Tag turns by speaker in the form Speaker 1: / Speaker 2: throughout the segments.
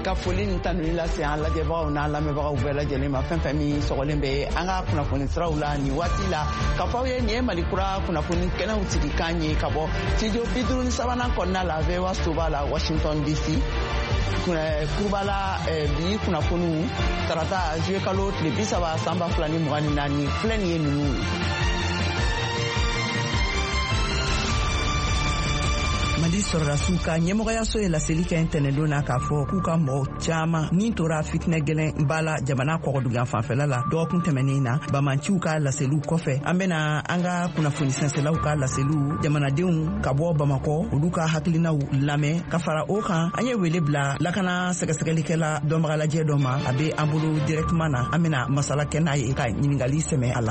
Speaker 1: ka foli ni tanuni lase an lajɛbagaw n'a lamɛnbagaw bɛɛ lajɛlen ma fɛn fɛn min sɔgɔlen bɛ an ka kunnafoni siraw la ni waati la ka fɔ aw ye nin ye Malikura kunnafoni kɛnɛw sigi kan ye ka bɔ studio 53 kɔnɔna la VOA Soba la Washington DC kurubala bi kunnafoniw tarata juillet kalo tile 30 san 2024 filɛ nin ye ninnu. Mali sɔrɔdasiw ka ɲɛmɔgɔyaso ye laseli kɛ ntɛnɛndon na k'a fɔ k'u ka mɔgɔ caman ni tora fitinɛ gɛlɛn b'a la jamana kɔgɔdugan fanfɛla la dɔgɔkun tɛmɛnen na bamanciw ka laseliw kɔfɛ an bɛna an ka kunnafoni sɛnsɛlaw ka laseliw jamanadenw ka bɔ Bamakɔ olu ka hakilinaw lamɛn ka fara o kan an ye wele bila lakana sɛgɛsɛgɛlikɛla dɔnbagalajɛ dɔ ma a bɛ an bolo directement na an bɛna masala kɛ n'a ye ka ɲiningali sɛmɛ a la.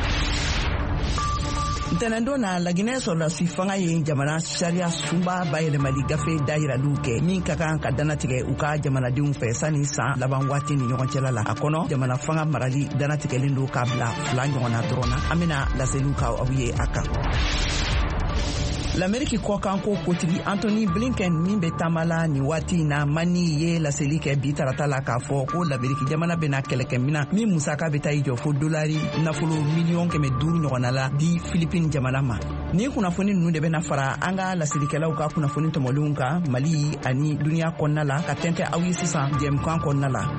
Speaker 1: Ntɛnɛndon na Laginɛ sɔrɔdasi fanga ye jamana sariya sunba bayɛlɛmali gafe dayiraliw kɛ min ka kan ka danatigɛ u ka jamanadenw fɛ sani san laban waati ni ɲɔgɔn cɛla la a kɔnɔ jamana fanga marali danatigɛlen don k'a bila 2 ɲɔgɔnna dɔrɔn na an bɛna laseliw ka aw ye a kan. L'Amérique kɔkanko kotigi Anthony Blinken min bɛ taamala ni waati na Mani ye laseli kɛ bi tarata la k'a fɔ ko l'Amérique jamana bɛna kɛlɛkɛmina min musaka bɛ taa i jɔ fo dolari nafolo miliyɔn 500 ɲɔgɔnna la di Philippines jamana ma. Ni kunnafoni ninnu de bɛna fara an ka laselikɛlaw ka kunnafoni tɔmɔlenw kan Mali ani duniya kɔnɔna la ka tɛntɛn aw ye sisan jɛmukan kɔnɔna la.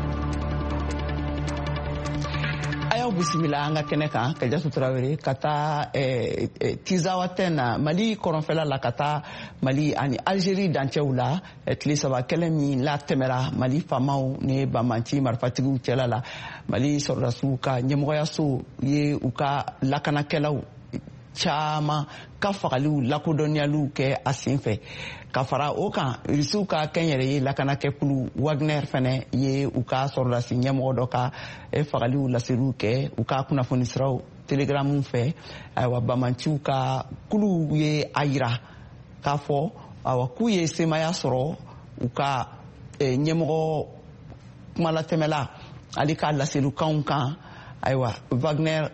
Speaker 1: Ayaw bisimila an ka kɛnɛ kan Kadiatou Traoré ka taa Tizawaten na Mali kɔrɔnfɛla la ka taa Mali ani Algérie dancɛw la tile 3 kɛlɛ min la tɛmɛra Mali faamaw ni bamanci marifatigiw cɛla la Mali sɔrɔdasiw ka ɲɛmɔgɔyaso ye u ka lakanakɛlaw caman ka fagaliw lakodɔnniyaliw kɛ a senfɛ ka fara o kan Rusiw ka kɛnyɛrɛye lakanakɛkulu Wagner fɛnɛ ye u ka sɔrɔdasi ɲɛmɔgɔ dɔ ka fagaliw laseliw kɛ u ka kunnafoni siraw telegramu fɛ ayiwa bamanciw ka kuluw ye a yira k'a fɔ ayiwa k'u ye semaya sɔrɔ u ka ɲɛmɔgɔ kumalatɛmɛla ale ka laselikanw kan ayiwa Wagner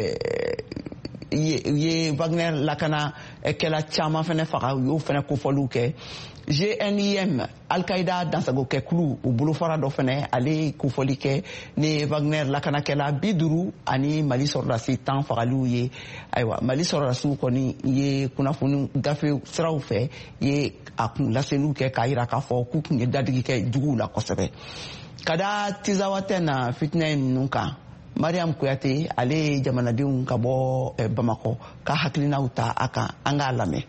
Speaker 1: ye Wagner lakana kɛla caman fɛnɛ faga u y'o fɛnɛ kofɔliw kɛ GNIM Al-Qaïda dansagokɛkulu u bolofara dɔ fɛnɛ ale kofɔli kɛ ni Wagner lakanakɛla 50 ani Mali sɔrɔdasi 10 fagaliw ye ayiwa Mali sɔrɔdasiw kɔni ye kunnafoni gafe siraw fɛ ye a kun laseliw kɛ k'a yira k'a fɔ k'u kun ye dadigi kɛ juguw la kosɛbɛ ka da Tizawaten na fitinɛ ninnu kan Mariam Kuyate ale jamanadenw ka bɔ Bamakɔ ka hakilinaw ta a kan an k'a lamɛn.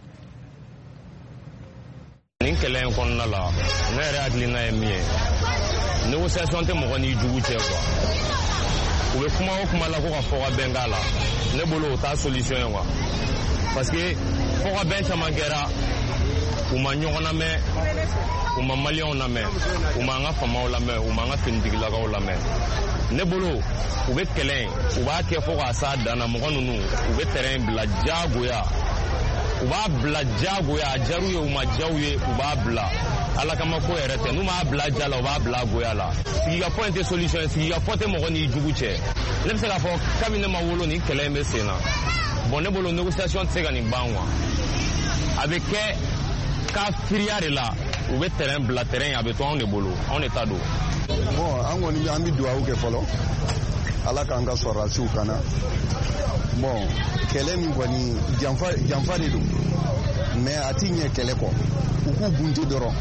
Speaker 2: Nin kɛlɛ in kɔnɔna la ne yɛrɛ hakilina ye min ye négociation tɛ mɔgɔ ni jugu cɛ quoi u bɛ kuma o kuma la ko ka fɔ ka bɛn k'a la ne bolo o t'a solution ye quoi parce que fɔ ka bɛn caman kɛra u ma ɲɔgɔn lamɛn u ma maliyɛnw lamɛn u ma an ka faamaw lamɛn u ma an ka finitigilakaw lamɛn ne bolo u bɛ kɛlɛ in u b'a kɛ fo k'a s'a dan na mɔgɔ ninnu u bɛ terrain bila jagoya u b'a bila jagoya a jaru ye u ma jaw ye u b'a bila ala kama ko yɛrɛ tɛ n'u m'a bila ja la u b'a bila goya la sigikafɔ in tɛ solution ye sigikafɔ tɛ mɔgɔ n'i jugu cɛ ne bɛ se k'a fɔ kabini ne ma wolo nin kɛlɛ in bɛ sen na bon ne bolo négociation tɛ se ka nin ban quoi a bɛ kɛ kafiriya de la u bɛ terrain bila terrain a bɛ to anw de bolo anw de ta don.
Speaker 3: Bon an kɔni an bɛ dugawu kɛ fɔlɔ ala k'an ka sɔrɔdasiw kana bon kɛlɛ min kɔni janfa de don mais a ti ɲɛ kɛlɛ kɔ u k'u bunte dɔrɔn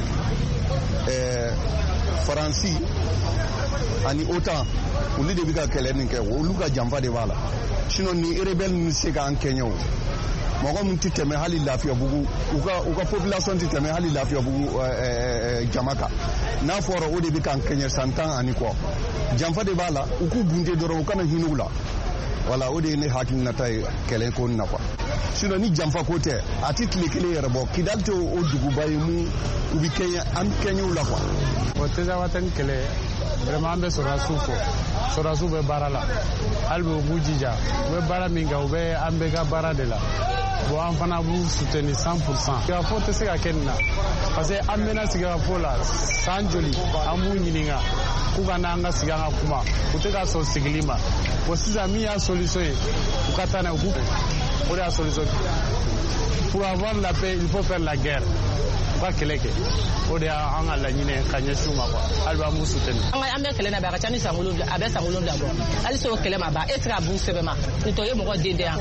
Speaker 3: Faransi ani OTAN olu de bɛ ka kɛlɛ nin kɛ olu ka janfa de b'a la sinon ni rebelle ninnu se k'an kɛɲɛ o mɔgɔ min tɛ tɛmɛ hali Lafiyabugu u ka population tɛ tɛmɛ hali Lafiyabugu jama kan n'a fɔra o de bɛ k'an kɛɲɛ san 10 ani kɔ janfa de b'a la u k'u bunte dɔrɔn u kana hinɛ u la wala o de ye ne hakilinata ye kɛlɛ ko nin na quoi sinon ni janfa ko tɛ a tɛ tile kelen yɛrɛ bɔ Kidali tɛ o duguba ye mun u bɛ kɛɲɛ an kɛɲɛw la quoi.
Speaker 4: o Tizawaten kɛlɛ vraiment an bɛ sɔrɔdasiw fɔ sɔrɔdasiw bɛ baara la hali bi u b'u jija u bɛ baara min kɛ u bɛ an bɛɛ ka baara de la bon an fana b'u soutenir 100%. sigikafɔ tɛ se ka kɛ nin na parce que an mɛnna sigikafɔ la san joli an b'u ɲininka k'u ka n'an ka sigi an ka kuma u tɛ ka sɔn sigili ma bon sisan min y'a solution ye u ka taa n'a ye o de y'a solution. Pour avoir la paix il faut faire la guerre ka kɛlɛ kɛ o de y'an ka laɲini ka ɲɛsin u ma quoi hali b'an b'u soutenir.
Speaker 5: An bɛ kɛlɛ na bɛ a ka ca ni san 7 a bɛ san 7 bɔ hali s'o kɛlɛ ma ban e tɛ ka b'u sɛbɛn ma ni tɔ ye mɔgɔ den de yan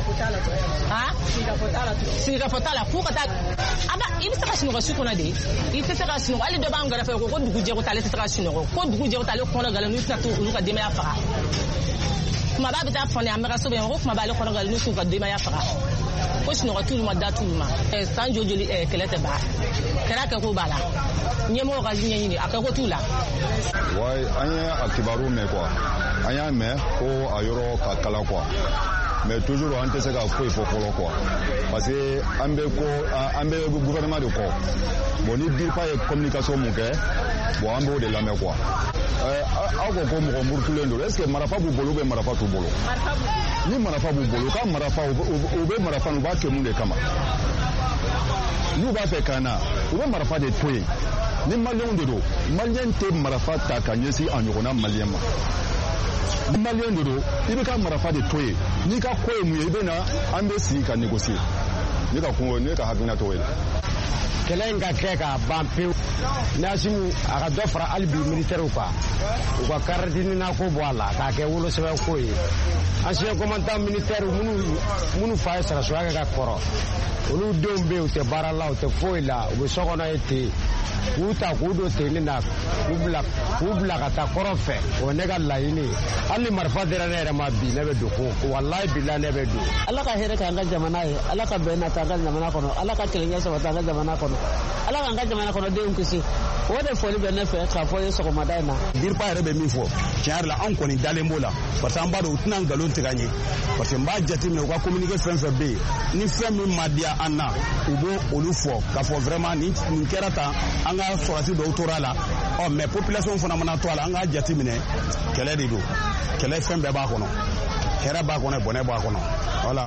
Speaker 5: sigikafɔ t'a la f'u ka taa i bɛ se ka sunɔgɔ su kɔnɔ de i tɛ se ka sunɔgɔ hali dɔ b'an kɛrɛfɛ ko dugu jɛ ko t'ale tɛ se ka sunɔgɔ ko dugu jɛ ko t'ale kɔnɔ galen n'u tɛna to olu ka denbaya faga kumaba bɛ taa fɔ ne an bɛ ka so bɛ yen ko kumaba ale kɔnɔ galen n'u t'u ka denbaya faga ko sunɔgɔ t'ulu ma da t'ulu ma san joli kɛlɛ tɛ ban kɛra kɛ ko b'a la ɲɛmɔgɔ ka ɲɛɲini a kɛ ko t'u la.
Speaker 3: wa an ye a kibaru mɛn quoi an y'a mɛn ko a yɔrɔ ka kala quoi mais toujours an tɛ se ka foyi fɔ fɔlɔ quoi parce que an bɛ gouvernement de kɔ bon ni DIRPA ye communication mun kɛ bon an b'o de lamɛn quoi aw ko ko mɔgɔ murutulen don est ce que marafa b'u bolo ou bien marafa t'u bolo ni marafa b'u bolo ka marafa u bɛ marafa u b'a kɛ mun de kama n'u b'a fɛ ka na u bɛ marafa de to yen ni maliyɛnw de don maliyɛn tɛ marafa ta ka ɲɛsin a ɲɔgɔnna maliyɛn ma ni maliyɛn de don i bɛ ka marafa de to yen n'i ka ko ye mun ye i bɛ na an bɛ sigi ka négocier ne ka hakilina t'o ye la.
Speaker 6: kɛlɛ in ka kɛ ka ban pewu Nasimu a ka dɔ fara hali bi militaires kan u ka carte d'identité ko bɔ a la k'a kɛ wolosɛbɛn ko ye ancien commandant militaire minnu fa ye sarasoya kɛ ka kɔrɔ olu denw bɛ yen u tɛ baara la u tɛ foyi la u bɛ so kɔnɔ ye ten k'u ta k'u don tenni na k'u bila ka taa kɔrɔ fɛ o ye ne ka laɲini hali ni marifa dira ne yɛrɛ ma bi ne bɛ don ko walayi bilahi ne bɛ don.
Speaker 7: Ala ka hɛrɛ k'an ka jamana ye Ala ka bɛn nata an ka jamana kɔnɔ Ala ka kɛlɛkɛ sabati an ka jamana kɔnɔ Ala k'an ka jamana kɔnɔ denw kisi o de foli bɛ ne fɛ k'a fɔ ye sɔgɔmada in na.
Speaker 8: DIRPA yɛrɛ bɛ min fɔ tiɲɛ yɛrɛ la an kɔni dalen b'o la parce que an b'a dɔn u tɛna nkalon tigɛ an ye parce que n b'a jateminɛ u ka communiqué fɛn fɛn bɛ yen ni fɛn min ma diya an na u b'o olu fɔ k'a fɔ vraiment nin kɛra tan an ka sɔrɔdasi dɔw tora a la mais population fana mana to a la an k'a jateminɛ kɛlɛ de don kɛlɛ fɛn bɛɛ b'a kɔnɔ hɛrɛ b'a kɔnɔ bɔnɛ b'a kɔnɔ voilà.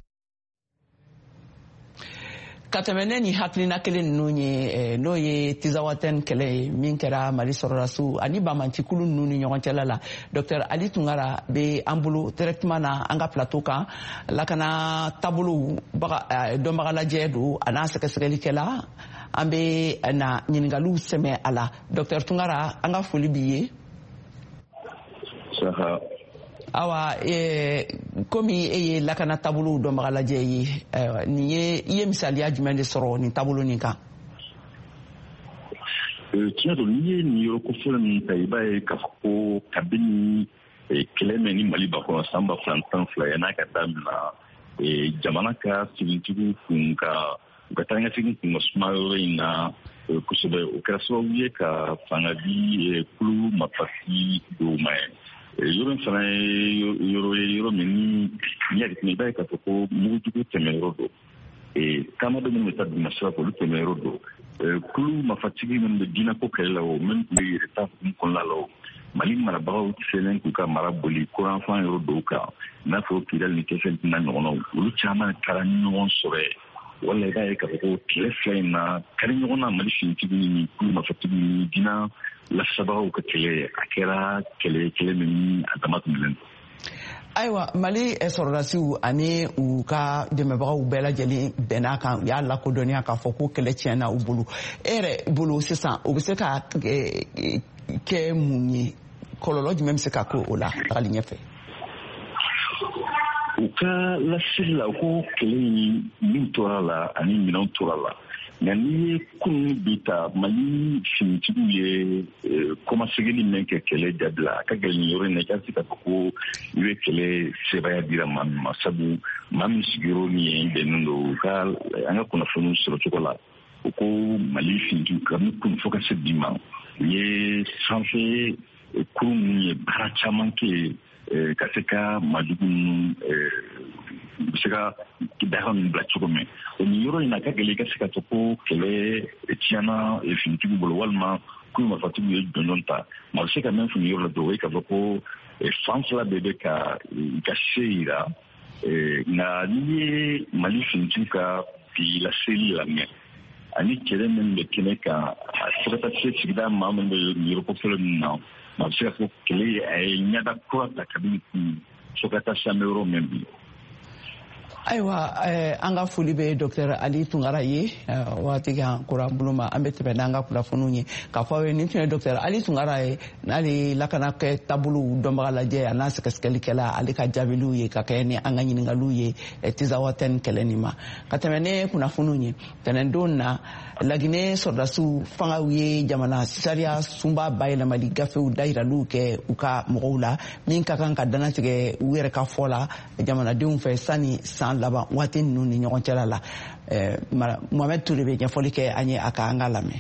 Speaker 1: ka tɛmɛ ne ni hakilina kelen ninnu ye n'o ye Tizawaten kɛlɛ ye min kɛra Mali sɔrɔdasiw ani Bamantikulu ninnu ni ɲɔgɔn cɛla la Dr Ali Tunkara bɛ an bolo directement na an ka plateau kan lakana taabolo dɔnbagalajɛ don a n'a sɛgɛsɛgɛlikɛla an bɛ na ɲininkaliw sɛmɛ a la Dr Tunkara an ka foli b'i ye. awa komi e ye lakana taabolo dɔnbagalajɛ ye nin ye i ye misaliya jumɛn de sɔrɔ nin taabolo nin kan.
Speaker 9: tiɲɛ don n'i ye nin yɔrɔ kofɔlɔ min ta i b'a ye k'a fɔ ko kabini kɛlɛ mɛn ni Mali bakɔnɔ san 2012 yan'a ka daminɛ jamana ka sigintigiw kun ka u ka taa ɲɛsegin kun ka suma yɔrɔ in na kosɛbɛ o kɛra sababu ye ka fanga di kulu mapasi dɔw ma ye. yɔrɔ in fana ye yɔrɔ min ni i b'a ye k'a fɔ ko mugujugu tɛmɛyɔrɔ don taama dɔ minnu bɛ taa duguma sira fɛ olu tɛmɛyɔrɔ don kulu mafatigi minnu bɛ diinɛ ko kɛlɛ la o minnu tun bɛ yɛrɛta hukumu kɔnɔna la o Mali marabagaw selen k'u ka mara boli kuranfan yɔrɔ dɔw kan i n'a fɔ Kidali ni Kɛfɛntina ɲɔgɔnnaw olu caman kɛra ɲɔgɔn sɔrɔ ye wala i b'a ye k'a fɔ ko kɛlɛ fila in na kari ɲɔgɔn na Mali finitigi ni kulu mafatigi ni diinɛ lasabagaw ka kɛlɛ a kɛra kɛlɛ min a dama tɛmɛlen don.
Speaker 1: ayiwa Mali sɔrɔdasiw ani u ka dɛmɛbagaw bɛɛ lajɛlen bɛn'a kan u y'a lakodɔnniya k'a fɔ ko kɛlɛ tiɲɛna u bolo e yɛrɛ bolo sisan u bɛ se ka kɛ mun ye kɔlɔlɔ jumɛn bɛ se ka k'o la tagali ɲɛfɛ.
Speaker 9: u ka laseli la ko kɛlɛ min tora la ani minɛnw tora la nka n'i ye kunun bi ta Mali finitigiw ye kɔmasegin min kɛ kɛlɛ dabila a ka gɛlɛn yɔrɔ in na i ka se k'a fɔ ko i bɛ kɛlɛ sebaya dira maa min ma sabu maa min sigiyɔrɔ min ye bɛnnen don an ka kunnafoniw sɔrɔ cogo la o ko Mali finitigiw kabini kunun fo ka se bi ma u ye sanfɛ kuru ninnu ye baara caman kɛ ka se ka majugu ninnu bɛ se ka daga min bila cogo min o ni yɔrɔ in na ka gɛlɛn i ka se ka fɔ ko kɛlɛ tiɲɛna finitigiw bolo walima kulu mafatigiw ye jɔnjɔn ta ma bɛ se ka mɛn fini yɔrɔ la dɔn o ye k'a fɔ ko fan fila bɛɛ bɛ ka se yira nka n'i ye Mali finitigiw ka bi laseli lamɛn ani kɛlɛ min bɛ kɛnɛ kan a se ka taa se sigida maa min bɛ yɔrɔ kofɔlɔ min na ma bɛ se ka fɔ kɛlɛ a ye ɲɛda kura ta kabini kun fo ka taa se an bɛ yɔrɔ min bi.
Speaker 1: Ayiwa an ka foli bɛ Dr Ali Tunkara ye waati kan kura buluma an bɛ tɛmɛ n'an ka kunnafoniw ye k'a fɔ aw ye nin tun ye Dr Ali Tunkara ye n'ale lakana kɛ taabolo dɔnbaga lajɛ a n'a sɛgɛsɛgɛlikɛla ale ka jaabiliw ye ka kɛ ni an ka ɲininkaliw ye Tizawa tɛni kɛlɛ nin ma ka tɛmɛ ne kunnafoniw ye tɛnɛndon na Laginɛ sɔrɔdasiw fangaw ye jamana sariya sunba bayɛlɛmali gafew dayiraliw kɛ u ka mɔgɔw la min ka kan ka danatigɛ u yɛrɛ ka fɔ la jamanadenw fɛ sani san laban waati ninnu ni ɲɔgɔn cɛla la Mohamed Touré bɛ ɲɛfɔli kɛ an ye a ka an ka lamɛn.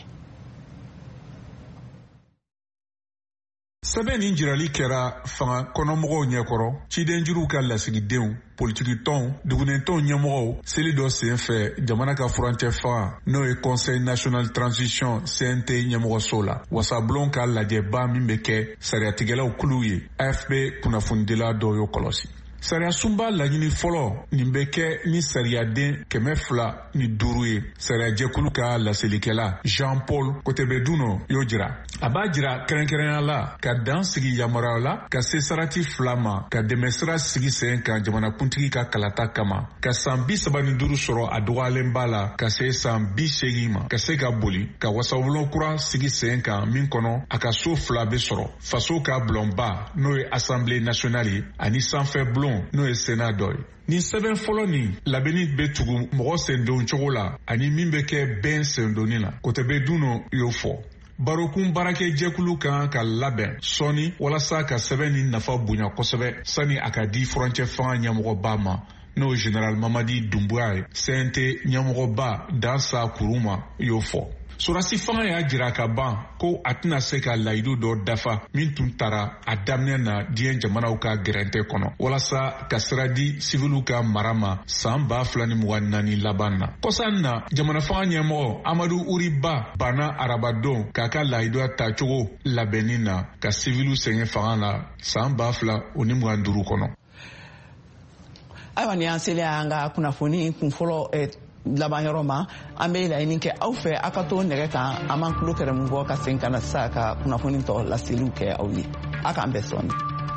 Speaker 10: Sɛbɛn nin jirali kɛra fanga kɔnɔmɔgɔw ɲɛkɔrɔ cidenjuruw ka lasigidenw politiki tɔnw dugunentɔnw ɲɛmɔgɔw seli dɔ senfɛ jamana ka furancɛ fanga n'o ye Conseil National Transition CNT ɲɛmɔgɔso la wasabulon ka lajɛba min bɛ kɛ sariyatigɛlaw kulu ye AFP kunnafonidila dɔw y'o kɔlɔsi. Sariya sunba laɲini fɔlɔ nin bɛ kɛ ni sariyaden 205 ye sariyajɛkulu ka laselikɛla Jean Paul Kotebeduno y'o jira. A b'a jira kɛrɛnkɛrɛnya la ka dan sigi yamaruya la ka se sarati 2 ma ka dɛmɛsira sigi sen kan jamanakuntigi ka kalata kama ka san 35 sɔrɔ a dɔgɔyalen b'a la ka se san 80 ma ka se ka boli ka wasabulon kura sigi sen kan min kɔnɔ a ka so 2 bɛ sɔrɔ faso ka bulonba n'o ye Assemblée nationale ye ani sanfɛ bulon n'o ye Sénat dɔ ye. Nin sɛbɛn fɔlɔ nin labɛnni bɛ tugu mɔgɔ sendon cogo la ani min bɛ kɛ bɛn sendonni la Kotebeduno y'o fɔ. Barokun barakɛ jɛkulu kan ka labɛn sɔni walasa ka sɛbɛn nin nafa bonya kosɛbɛ sani a ka di furancɛ fanga ɲɛmɔgɔba ma n'o Général Mamadi Doumbouya ye. CNT ɲɛmɔgɔba Dansa Kuruma y'o fɔ. Sorasi fanga y'a jira ka ban ko a tɛna se ka layidu dɔ dafa min tun taara a daminɛ na diɲɛ jamanaw ka gɛrɛntɛ kɔnɔ walasa ka sira di sivilu ka mara ma san 2024 laban na. Kɔsan na jamana fanga ɲɛmɔgɔ Amadu Uriba banna arabadon k'a ka layidu ta cogo labɛnni na ka sivilu sɛgɛn fanga la san 2025 kɔnɔ.
Speaker 1: Ayiwa ni an selen an ka kunnafoni kunfɔlɔ laban yɔrɔ ma an bɛ laɲini kɛ aw fɛ aw ka to nɛgɛ kan an b'an tulo kɛrɛmu bɔ ka segin ka na sa ka kunnafoni tɔ laseliw kɛ aw ye a k'an bɛɛ sɔnni.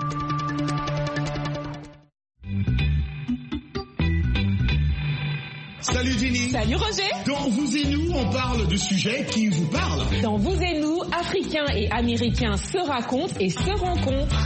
Speaker 11: Salut Jenny.
Speaker 12: Salut Roger.
Speaker 11: Dans Vous et Nous, on parle de sujets qui vous parlent.
Speaker 12: Dans Vous et Nous, Africains et Américains se racontent et se rencontrent.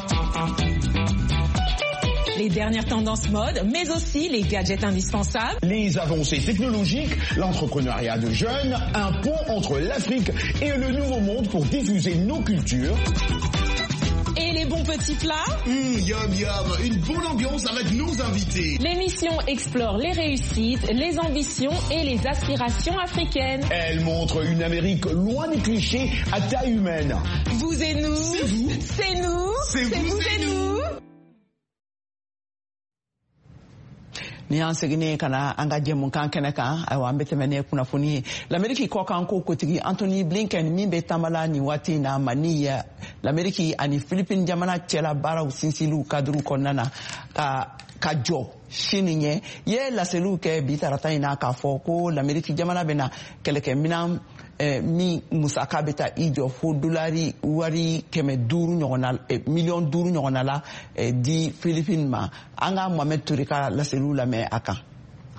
Speaker 12: Les dernières tendances mode, mais aussi les gadgets indispensables.
Speaker 11: Les avancées technologiques, l'entrepreneuriat de jeunes, un pont entre l'Afrique et le Nouveau Monde pour diffuser nos cultures.
Speaker 12: Et les bons petits plats.
Speaker 11: Yum yum, une bonne ambiance avec nos invités.
Speaker 12: L'émission explore les réussites, les ambitions et les aspirations africaines.
Speaker 11: Elle montre une Amérique loin des clichés à taille humaine.
Speaker 12: Vous et nous.
Speaker 11: C'est vous.
Speaker 12: C'est nous.
Speaker 11: C'est vous et nous.
Speaker 1: Ni an seginne kana an ka jɛmukan kɛnɛ kan ayiwa an bɛ tɛmɛ ne kunnafoni ye l'Amérique kɔkan ko kotigi Anthony Blinken min bɛ taamala nin waati in na Mali ya l'Amérique ani Philippines jamana cɛla baaraw sinsinliw kaduru kɔnɔna na ka jɔ sini ɲɛ ye laseliw kɛ bi tarata in na k'a fɔ ko l'Amérique jamana bɛna kɛlɛkɛminan min musaka bɛ taa i jɔ fo dolari wari 500 ɲɔgɔn na miliyɔn 5 ɲɔgɔn na la di Philippines ma an ka Mohamed Touré ka laseliw lamɛn a kan.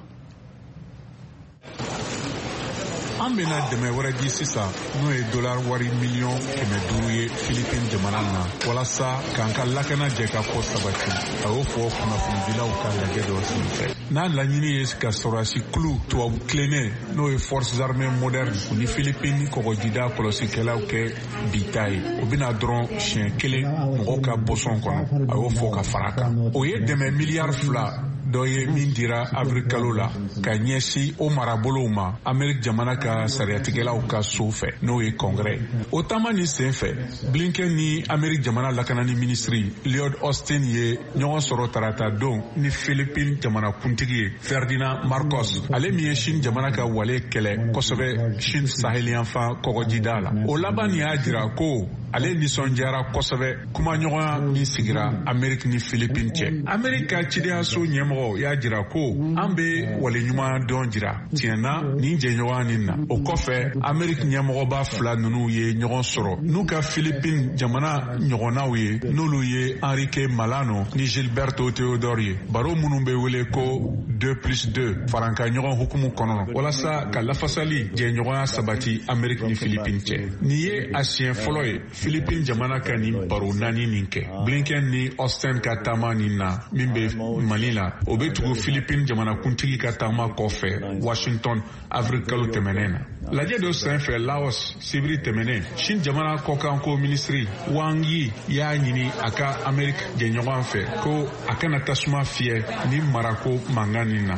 Speaker 10: An bɛna dɛmɛ wɛrɛ di sisan n'o ye dollar wari miliyɔn 500 ye Philippines jamana na walasa k'an ka lakana jɛ ka ko sabati a y'o fɔ kunnafonidilaw ka lajɛ dɔ senfɛ. N'a laɲini ye ka sɔrɔdasi kulu tubabu tilennen n'o ye forces armées modernes ni Philippines kɔgɔjida kɔlɔsikɛlaw kɛ bita ye o bɛna dɔrɔn siɲɛ 1 mɔgɔw ka bɔsɔn kɔnɔ a y'o fɔ ka fara kan. O ye dɛmɛ miliyari 2 dɔ ye min dira avril kalo la ka ɲɛsin o marabolow ma Amérique jamana ka sariyatigɛlaw ka so fɛ n'o ye congrès. O taama ni sen fɛ Blinken ni Amérique jamana lakanani ministri Lloyd Austin ye ɲɔgɔn sɔrɔ tarata don ni Philippines jamana kuntigi ye Ferdinand Marcos ale min ye Chine jamana ka wale kɛlɛ kosɛbɛ Chine saheliyanfan kɔgɔjida la. O laban y'a jira ko ale nisɔndiyara kosɛbɛ kumaɲɔgɔnya min sigira Amérique ni Philippines cɛ. Amérique ka cidenyaso ɲɛmɔgɔ y'a jira ko an bɛ waleɲuman dɔn jira tiɲɛna nin jɛɲɔgɔnya nin na. O kɔfɛ Amérique ɲɛmɔgɔba fila ninnu ye ɲɔgɔn sɔrɔ n'u ka Philippines jamana ɲɔgɔnnaw ye n'olu ye Enrique Malano ni Gilberto Teodoro ye. Baro minnu bɛ wele ko 2+2 faranka ɲɔgɔn hukumu kɔnɔ walasa ka lafasali jɛɲɔgɔnya sabati Amérique ni Philippines cɛ. Nin ye a siɲɛ fɔlɔ ye Philippines jamana ka nin baro naani nin kɛ. Blinken ni Austin ka taama nin na min bɛ Mali la o bɛ tugu Philippines jamanakuntigi ka taama kɔfɛ Washington avril kalo tɛmɛnen na. Lajɛ dɔ senfɛ Laos sibiri tɛmɛnen Chine jamana kɔkanko minisiri Wang Yi y'a ɲini a ka Amérique jɛɲɔgɔn fɛ ko a kana tasuma fiyɛ ni marako mankan nin na.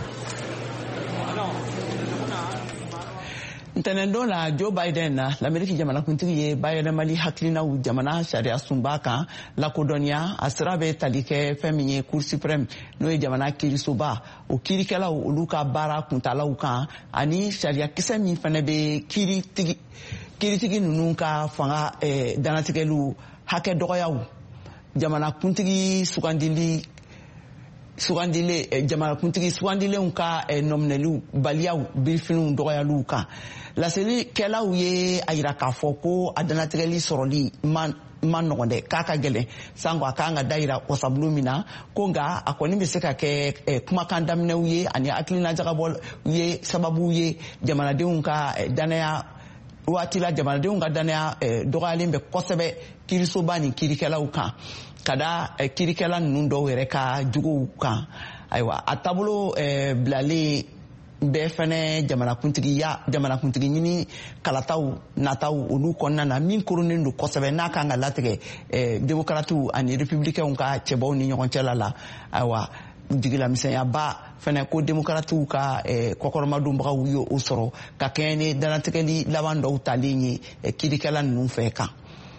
Speaker 1: Ntɛnɛndon la Joe Biden na l'Amérique jamanakuntigi ye bayɛlɛmali hakilinaw jamana sariya sunba kan lakodɔnniya a sira bɛ tali kɛ fɛn min ye Cour suprême n'o ye jamana kiirisoba o kiirikɛlaw olu ka baara kuntalaw kan ani sariyakisɛ min fana bɛ kiiritigi ninnu ka fanga danatigɛliw hakɛ dɔgɔyaw jamanakuntigi sugandilenw ka nominɛliw baliyaw birifiniw dɔgɔyaliw kan laselikɛlaw ye a yira k'a fɔ ko a danatigɛli sɔrɔli man nɔgɔn dɛ k'a ka gɛlɛn sanko a k'an ka da yira wasabulu min na ko nka a kɔni bɛ se ka kɛ kumakan daminɛw ye ani hakilina jagabɔ ye sababu ye jamanadenw ka danaya waati la jamanadenw ka danaya dɔgɔyalen bɛ kosɛbɛ kiirisoba ni kiirikɛlaw kan ka da kiirikɛla ninnu dɔw yɛrɛ ka juguw kan ayiwa a taabolo bilalen bɛɛ fɛnɛ jamanakuntigi ɲini kalataw nataw olu kɔnɔna na min koronnen don kosɛbɛ n'a kan ka latigɛ démocratiw ani républicains ka cɛbaw ni ɲɔgɔn cɛla la ayiwa jigilamisɛnyaba fɛnɛ ko démocratiw ka kɔkɔrɔmadonbagaw ye o sɔrɔ ka kɛɲɛ ni danatigɛli laban dɔw talen ye kiirikɛla ninnu fɛ kan.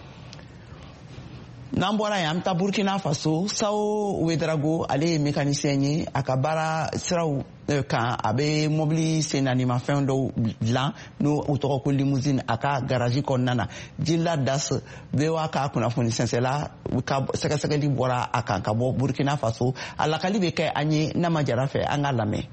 Speaker 1: N'an bɔra yen an bɛ taa Burkina Faso Sao Ouedraogo ale ye mécanicien ye a ka baara siraw kan a bɛ mobili sennaanimafɛn dɔw dilan n'o o tɔgɔ ko limousine a ka garage kɔnɔna na Jila Das VOA ka kunnafoni sɛnsɛla ka sɛgɛsɛgɛli bɔra a kan ka bɔ Burkina Faso a lakali bɛ kɛ an ye n'a ma jara fɛ an ka lamɛn.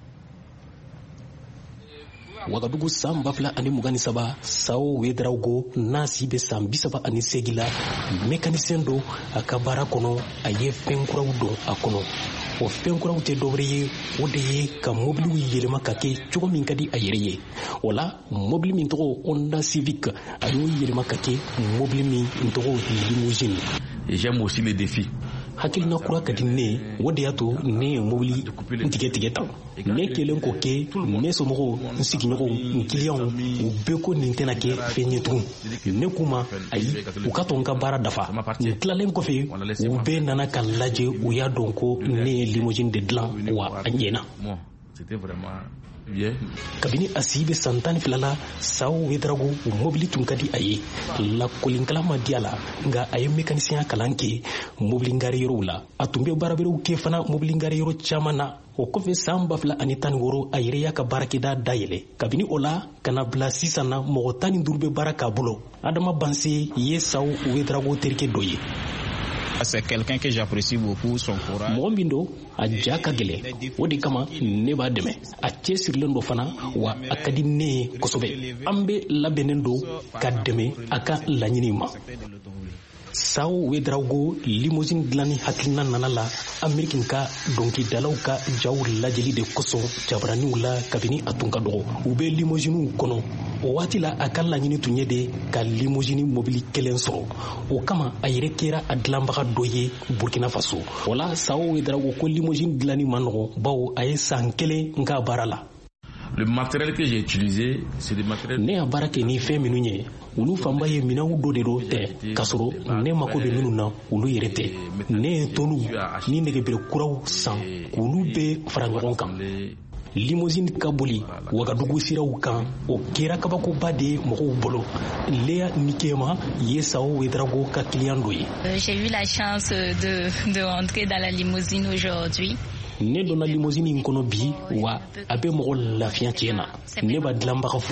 Speaker 13: Wagadugu san 2023 Sao Ouedraogo nasi be san 38 la mécanicien do a ka baara kɔnɔ a ye fɛn kuraw dɔn a kɔnɔ o fɛn kuraw tɛ dɔwɛrɛ ye o de ye ka mobiliw yɛlɛma ka kɛ cogo min ka di a yɛrɛ ye o la mobili min tɔgɔ Honda Civic a y'o yɛlɛma ka kɛ mobili min tɔgɔ limousine.
Speaker 14: J'aime aussi les défis.
Speaker 13: Hakilina kura ka di ne o de y'a to ne ye mobili tigɛ tan ne kelen ko kɛ ne somɔgɔw n sigiɲɔgɔnw n kiliyanw u bɛɛ ko nin tɛna kɛ fɛn ye tugun ne k'u ma ayi u ka to n ka baara dafa n tilalen kɔfɛ u bɛɛ nana ka lajɛ u y'a dɔn ko ne ye limousine de dilan wa a ɲɛna. Kabini a si bɛ san 12 la Sao Ouedraogo mobili tun ka di a ye lakɔlinkala ma di a la nka a ye mécanicien kalan kɛ mobili ngariyɔrɔw la a tun bɛ baara wɛrɛw kɛ fana mobili ngariyɔrɔ caman na o kɔfɛ san 2016 a yɛrɛ y'a ka baarakɛda dayɛlɛ kabini o la ka na bila sisan na mɔgɔ 15 bɛ baara k'a bolo Adama Banse ye Sao Ouedraogo terikɛ dɔ ye.
Speaker 15: C'est quelqu'un que j'apprécie beaucoup son courage.
Speaker 13: Mɔgɔ min don a ja ka gɛlɛn o de kama ne b'a dɛmɛ a cɛsirilen don fana wa a ka di ne ye kosɛbɛ an bɛ labɛnnen don ka dɛmɛ a ka laɲini ma. Sao Ouedraogo limousine dilanni hakilina nana la Amérique ka dɔnkilidalaw ka jaw lajɛli de kosɔn jabaraniw la kabini a tun ka dɔgɔ u bɛ limousiniw kɔnɔ o waati la a ka laɲini tun ye de ka limousine mobili kelen sɔrɔ o kama a yɛrɛ kɛra a dilanbaga dɔ ye Burkina Faso wala Sao Ouedraogo ko limousine dilanni ma nɔgɔ bawo a ye san 1 n ka baara la.
Speaker 14: Le matériel que j'ai utilisé, c'est des matériels.
Speaker 13: Ne a baara kɛ ni fɛn minnu ye olu fanba ye minɛnw dɔ de don tɛ k'a sɔrɔ ne mako bɛ minnu na olu yɛrɛ tɛ ne ye tolu ni nɛgɛbere kuraw san k'olu bɛɛ fara ɲɔgɔn kan. Limousine ka boli Wagadugu siraw kan o kɛra kabakoba de ye mɔgɔw bolo. Léa Nikema ye Sao Ouedraogo ka client dɔ ye.
Speaker 16: J'ai eu la chance de rentrer dans la limousine aujourd'hui.
Speaker 13: Ne donna limousine in kɔnɔ bi wa a bɛ mɔgɔ lafiya tiɲɛ na ne b'a dilanbaga fo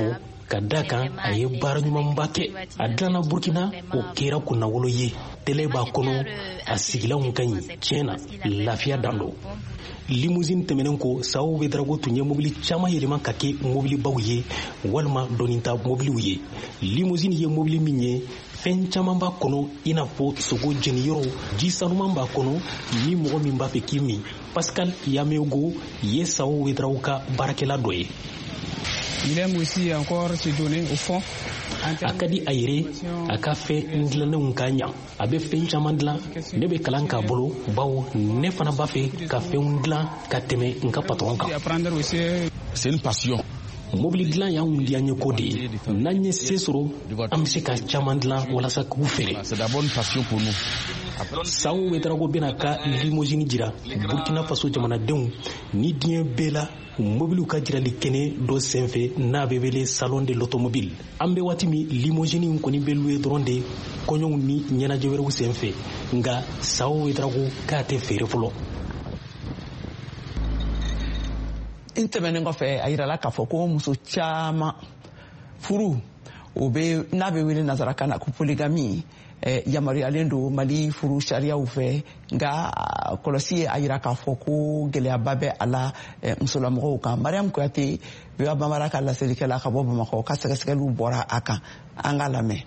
Speaker 13: ka da kan a ye baara ɲumanba kɛ a dilanna Burkina o kɛra kunnawolo ye tele b'a kɔnɔ a sigilanw ka ɲi tiɲɛ na lafiya dan don limousine tɛmɛnen ko Sao Ouédraogo tun ye mobili caman yɛlɛma ka kɛ mobilibaw ye walima dɔnninta mobiliw ye limousine ye mobili min ye fɛn caman b'a kɔnɔ i n'a fɔ sogo jeniyɔrɔ ji sanuman b'a kɔnɔ ni mɔgɔ min b'a fɛ k'i min Pascal Yameogo ye Sao Ouédraogo ka baarakɛla dɔ ye.
Speaker 17: Il aime aussi encore se donner au fond.
Speaker 13: A ka di a yɛrɛ a ka fɛn dilannenw ka ɲa a bɛ fɛn caman dilan ne bɛ kalan k'a bolo bawo ne fana b'a fɛ ka fɛnw dilan ka tɛmɛ n ka patron kan.
Speaker 8: C'est une passion.
Speaker 13: Mobili dilan y'anw diya ɲɛ ko de ye n'an ye se sɔrɔ an bɛ se ka caman dilan walasa k'u feere.
Speaker 8: C'est d'abord une passion pour nous.
Speaker 13: Sao Ouédraogo bɛna ka limousine jira Burkina Faso jamanadenw ni diɲɛ bɛɛ la mobiliw ka jirali kɛnɛ dɔ senfɛ n'a bɛ wele salon de l'automobile an bɛ waati min limousine kɔni bɛ louer dɔrɔn de kɔɲɔw ni ɲɛnajɛ wɛrɛw senfɛ nka Sao Ouédraogo k'a tɛ feere fɔlɔ.
Speaker 1: In tɛmɛnen kɔfɛ a yirala k'a fɔ ko muso caman furu o bɛ n'a bɛ wele nazarakan na ko polygamy yamaruyalen don Mali furu sariyaw fɛ nka kɔlɔsi ye a yira k'a fɔ ko gɛlɛyaba bɛ a la musolamɔgɔw kan. Mariam Kuyate VOA Bambara ka laselilikɛla ka bɔ Bamakɔ ka sɛgɛsɛgɛliw bɔra a kan an ka lamɛn.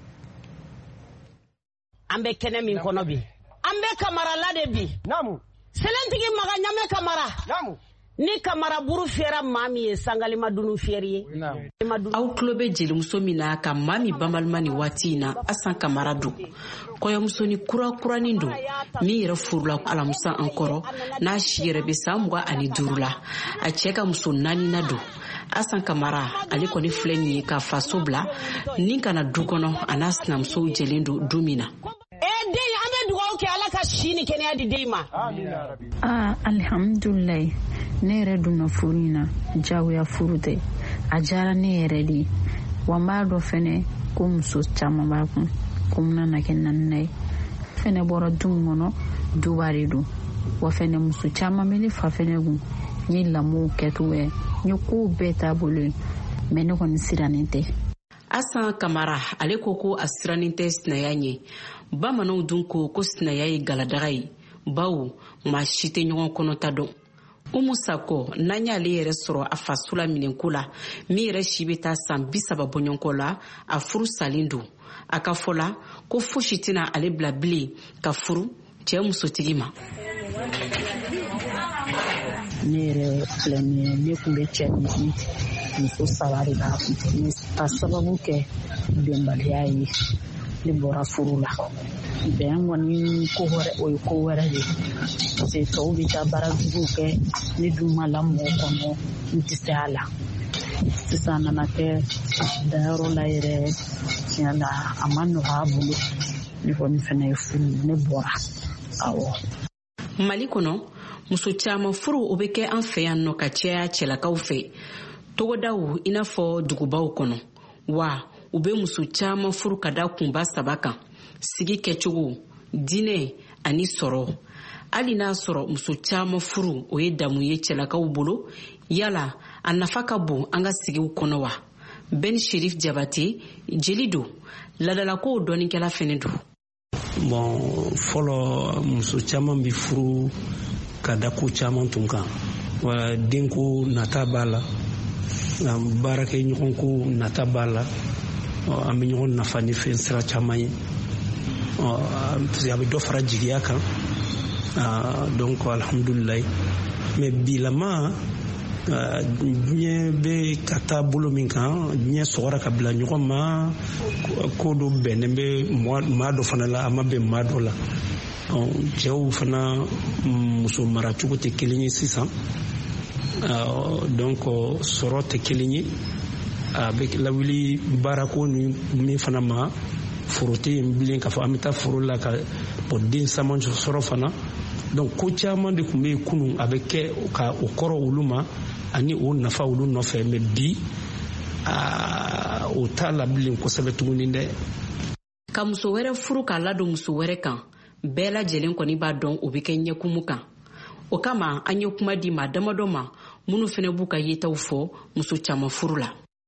Speaker 18: An bɛ kɛnɛ min kɔnɔ bi an bɛ kamarala de bi Selentigi Maga Ɲame Kamara ni kamara buru fiyɛra maa min ye sangalima dunu fiyɛri ye.
Speaker 19: Aw tulo bɛ jelimuso min na ka maa min banbalima ni waati in na Asan Kamara don. Kɔɲɔmusoni kura-kuranin don min yɛrɛ furula Alamusa an kɔrɔ n'a si yɛrɛ bɛ san 25 la. A cɛ ka muso 4nan don. Asan Kamara ale kɔni filɛ nin ye ka faso bila ni kana du kɔnɔ a n'a sinamusow jɛlen don du min na.
Speaker 18: Den an bɛ dugawu kɛ Ala ka si ni kɛnɛya di den ma.
Speaker 20: Alhamdulilayi. Ne yɛrɛ donna furu in na jagoya furu tɛ a diyara ne yɛrɛ de wa n b'a dɔn fɛnɛ ko muso caman b'a kun ko n bɛna kɛ naaninan ye fɛnɛ bɔra du min kɔnɔ duba de don wa fɛnɛ muso caman bɛ ne fa fɛnɛ kun n ye lamɔw kɛcogo ye n ye kow bɛɛ taabolo ye mɛ ne kɔni sirannen tɛ.
Speaker 19: Asan Kamara ale ko a sirannen tɛ sinaya ɲɛ bamananw dun ko sinaya ye galadaga ye bawo maa si tɛ ɲɔgɔn kɔnɔta dɔn. Umu Sako n'an y'ale yɛrɛ sɔrɔ a faso la minɛnko la min yɛrɛ si bɛ taa san 30 bɔɲɔgɔnko la a furu salen don a ka fɔ la ko fosi tɛna ale bila bilen ka furu cɛ musotigi ma.
Speaker 20: Ne yɛrɛ filɛ nin ye ne tun bɛ cɛ muso 3 de b'a kun ka sababu kɛ bɛnbaliya ye ne bɔra furu la bɛn kɔni ko wɛrɛ o ye ko wɛrɛ de parce que tɔw bɛ taa baarajuguw kɛ ne dun ma lamɔ kɔnɔ n tɛ se a la sisan nana kɛ dayɔrɔ la yɛrɛ tiɲɛ la a ma nɔgɔ a bolo ne kɔni fɛnɛ ye furu ne bɔra awɔ.
Speaker 19: Mali kɔnɔ muso caman furu o bɛ kɛ an fɛ yan nɔ ka caya cɛlakaw fɛ togodaw i n'a fɔ dugubaw kɔnɔ wa u bɛ muso caman furu ka da kunba 3 kan sigi kɛcogo diinɛ ani sɔrɔ hali n'a sɔrɔ muso caman furu o ye damu ye cɛlakaw bolo yala a nafa ka bon an ka sigiw kɔnɔ wa. Ben Sherif Jabate jeli don ladalakow dɔɔnikɛla fɛnɛ don.
Speaker 21: Bon fɔlɔ muso caman bi furu ka da ko caman tun kan wa denko nata b'a la baarakɛ ɲɔgɔn ko nata b'a la an bɛ ɲɔgɔn nafa ni fɛn sira caman ye parce que a bɛ dɔ fara jigiya kan donc alhamdulilayi mais bilama diɲɛ bɛ ka taa bolo min kan diɲɛ sɔgɔra ka bila ɲɔgɔn ma ko dɔ bɛnnen bɛ maa dɔ fana la a ma bɛn maa dɔ la cɛw fana muso mara cogo tɛ kelen ye sisan donc sɔrɔ tɛ kelen ye a bɛ lawuli baarako ni min fana ma foro tɛ yen bilen k'a fɔ an bɛ taa foro la ka den caman sɔrɔ fana donc ko caman de tun bɛ yen kunun a bɛ kɛ ka o kɔrɔ olu ma ani o nafa olu nɔfɛ mais bi o t'a la bilen kosɛbɛ tuguni dɛ.
Speaker 19: Ka muso wɛrɛ furu k'a ladon muso wɛrɛ kan bɛɛ lajɛlen kɔni b'a dɔn o bɛ kɛ ɲɛkumu kan o kama an ye kuma di maa damadɔ ma minnu fana b'u ka yetaw fɔ muso caman furu la.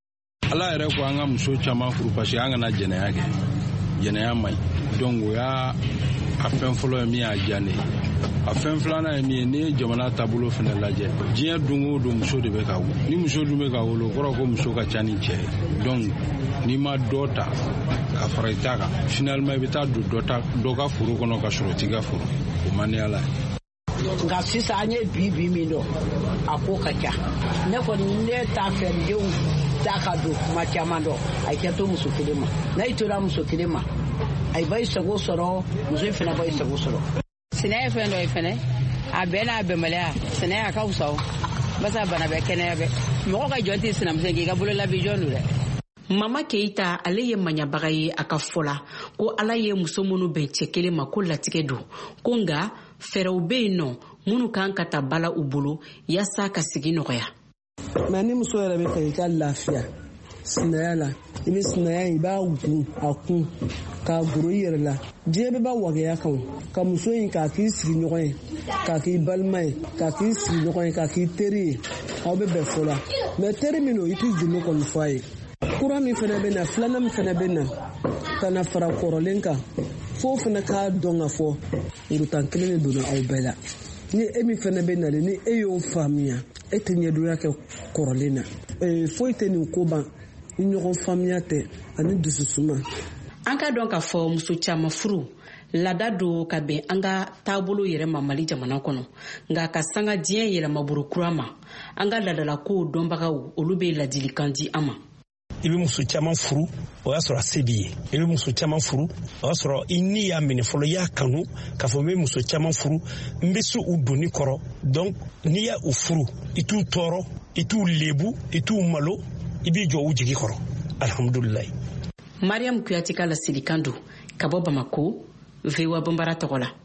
Speaker 4: ala yɛrɛ ko an ka muso caman furu parce que an kana jɛnɛya kɛ jɛnɛya man ɲi donc o y'a a fɛn fɔlɔ ye min y'a diya ne ye a fɛn filanan ye min ye n'i ye jamana taabolo fana lajɛ diɲɛ don o don muso de bɛ ka wolo ni muso dun bɛ ka wolo o kɔrɔ ko muso ka ca ni cɛ ye donc n'i ma dɔ ta ka fara i ta kan finalement i bɛ taa don dɔ ka foro kɔnɔ ka sɔrɔ t'i ka foro o man di ala ye.
Speaker 18: nka sisan an ye bi min dɔn a ko ka ca ne kɔni ne t'a fɛ denw da ka don kuma caman dɔn a kɛ to muso kelen ma n'a yi tora muso kelen ma a ba i sago sɔrɔ muso in fana ba i sago sɔrɔ.
Speaker 2: sinɛ ye fɛn dɔ ye fɛnɛ a bɛɛ n'a bɛnbaliya sinɛ a ka fisa o basa bana bɛ kɛnɛya bɛ mɔgɔ ka jɔn tɛ sinamuso k'i ka bolo labi jɔn don dɛ.
Speaker 19: Mama Keita ale ye manyabaga ye a ka fɔ la ko ala ye muso minnu bɛn cɛ kelen ma ko latigɛ don ko nka fɛɛrɛw bɛ yen nɔ minnu kan ka ta bala u bolo yaasa ka sigi nɔgɔya.
Speaker 7: mɛ ni muso yɛrɛ bɛ fɛ i ka lafiya sinaya la i bɛ sinaya i b'a gun a kun k'a goro i yɛrɛ la diɲɛ bɛɛ b'a wagaya kan ka muso in k'a k'i sigiɲɔgɔn ye k'a k'i balima ye k'a k'i sigiɲɔgɔn ye k'a k'i teri ye aw bɛ bɛn fɔ la mɛ teri min don i t'i julo kɔni fɔ a ye. kura min fana bɛ na filanan min fana bɛ na ka na fara kɔrɔlen kan fo fana k'a dɔn ka fɔ wurutan kelen de donna aw bɛɛ la ni e min fana bɛ nalen ni e y'o faamuya e tɛ ɲɛdonya kɛ kɔrɔlen na foyi tɛ nin ko ban ni ɲɔgɔn faamuya tɛ ani dususuma.
Speaker 19: an ka dɔn k'a fɔ muso caman furu lada do ka bɛn an ka taabolo yɛrɛ ma Mali jamana kɔnɔ nka ka sanga diɲɛ yɛlɛmabolo kura ma an ka ladalakow dɔnbagaw olu bɛ ladilikan di an ma.
Speaker 21: I bɛ muso caman furu o y'a sɔrɔ a se b'i ye i bɛ muso caman furu o y'a sɔrɔ i ni y'a minɛ fɔlɔ i y'a kanu k'a fɔ n bɛ muso caman furu n bɛ se u donni kɔrɔ donc n'i y'a u furu i t'u tɔɔrɔ i t'u lebu i t'u malo i b'i jɔ u jigi kɔrɔ alhamdulilayi.
Speaker 19: Mariam Kuyate ka lasilikan don ka bɔ Bamako VOA Bambara tɔgɔ la.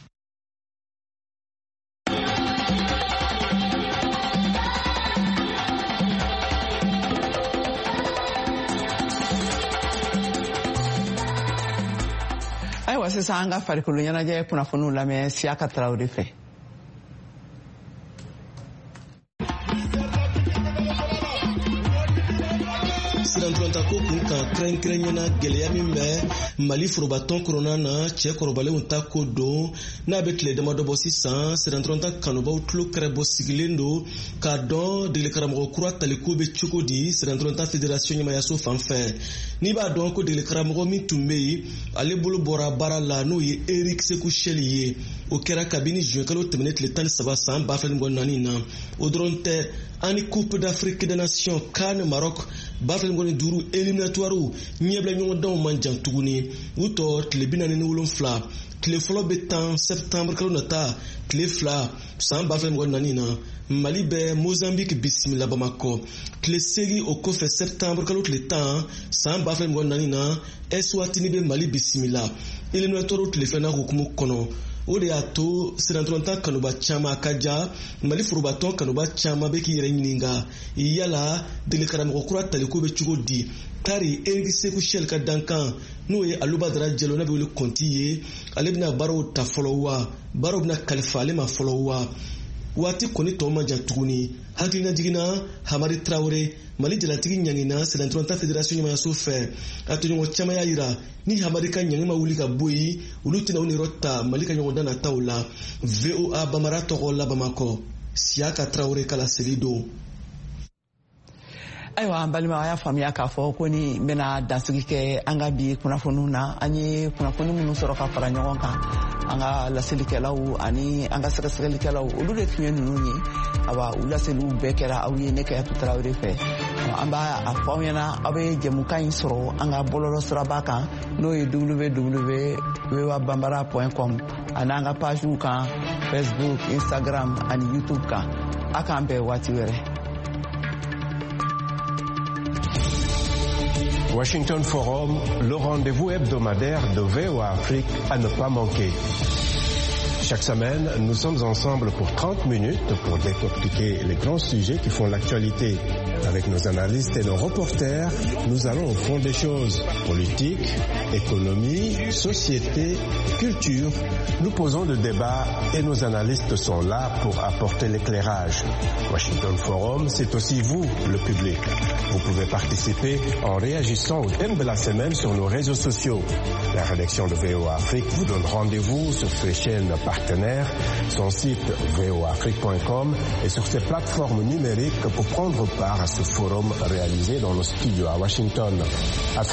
Speaker 1: ayiwa sisan an ka farikolo ɲɛnajɛ kunnafoniw lamɛn Siyaka Tarawele fɛ.
Speaker 22: Siranturanta ko kun kan kɛrɛnkɛrɛnyana gɛlɛya min bɛ Mali forobatɔn kɔnɔna na cɛ kɔrɔbalenw ta ko don n'a bɛ tile damadɔ bɔ sisan siranturanta kanubaw tulo kɛrɛbɔ sigilen don k'a dɔn degeli kura taliko bɛ cogo di siranturanta fédération ɲɛmayaso fan fɛ n'i b'a dɔn ko degeli min tun bɛ yen ale bolo bɔra baara la n'o ye Eric Sekou Cheli ye o kɛra kabini juin kalo tɛmɛnen tile 13 san 2024 na o dɔrɔn tɛ ani Coupe d'Afrique des Nations CAN Maroc 2025 éliminatoire ɲɛbila ɲɔgɔndanw man jan tuguni u tɔ tile 47 tile fɔlɔ bɛ 10 septembre kalo nata tile 2 san 2024 na Mali bɛ Mozambique bisimila Bamako tile 8 o kɔfɛ septembre kalo tile 10 san 2024 na Eswatini bɛ Mali bisimila éliminatoire tile fɛnna hukumu kɔnɔ o de y'a to siranturanta kanuba caman ka ja Mali forobatɔn kanuba caman bɛ k'i yɛrɛ ɲininka yala degeli kura taliko bɛ cogo di tari Eric Sekou Cheli ka dankan n'o ye Alubadara Jalo n'a bɛ wele Konti ye ale bɛna baaraw ta fɔlɔ wa baaraw bɛna kalifa ale ma fɔlɔ wa waati kɔni tɔ man jan tuguni hakilina jiginna Hamari Traore Mali jalatigi ɲangina siranturanta fédération ɲɛmayaso fɛ a tɔɲɔgɔn caman y'a jira ni Hamari ka ɲangi ma wuli ka bɔ yen olu tɛna u niyɔrɔ ta Mali ka ɲɔgɔndan nataw la. VOA Bambara tɔgɔ la Bamako Siyaka Tarawele ka laseli don.
Speaker 1: ayiwa an balima a y'a faamuya k'a fɔ ko ni n bɛna dansigi kɛ an ka bi kunnafoniw na an ye kunnafoni minnu sɔrɔ ka fara ɲɔgɔn kan an ka laselikɛlaw ani an ka sɛgɛsɛgɛlikɛlaw olu de tun ye ninnu ye awa u laseliw bɛɛ kɛra aw ye ne Kayatu Tarawele fɛ an b'a a fɔ aw ɲɛna aw bɛ jɛmukan in sɔrɔ an ka bɔlɔlɔ siraba kan n'o ye www.voabambara.com an'an ka pagew kan Facebook, Instagram ani YouTube kan a k'an bɛn waati wɛrɛ.
Speaker 23: Washington Forum, le rendez-vous hebdomadaire de VOA Afrique à ne pas manquer. Chaque semaine, nous sommes ensemble pour 30 minutes pour décortiquer les grands sujets qui font l'actualité Avec nos analystes et nos reporters, nous allons au fond des choses. Politique, économie, société, culture. Nous posons le débat et nos analystes sont là pour apporter l'éclairage. Washington Forum, c'est aussi vous, le public. Vous pouvez participer en réagissant au thème de la semaine sur nos réseaux sociaux. La rédaction de VOA Afrique vous donne rendez-vous sur ses chaînes partenaires, son site voaafrique.com et sur ses plateformes numériques pour prendre part à ce forum réalisé dans nos studios à Washington.